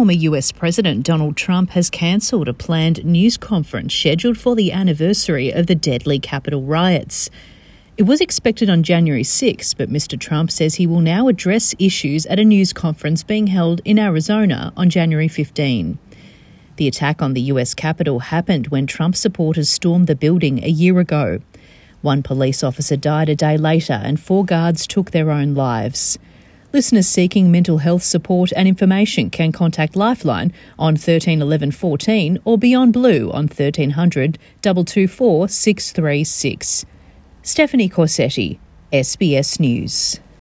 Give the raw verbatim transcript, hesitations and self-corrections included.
Former U S President Donald Trump has cancelled a planned news conference scheduled for the anniversary of the deadly Capitol riots. It was expected on January sixth, but Mister Trump says he will now address issues at a news conference being held in Arizona on January fifteenth. The attack on the U S Capitol happened when Trump supporters stormed the building a year ago. One police officer died a day later and four guards took their own lives. Listeners seeking mental health support and information can contact Lifeline on thirteen eleven fourteen or Beyond Blue on thirteen hundred two two four six three six. Stephanie Corsetti, S B S News.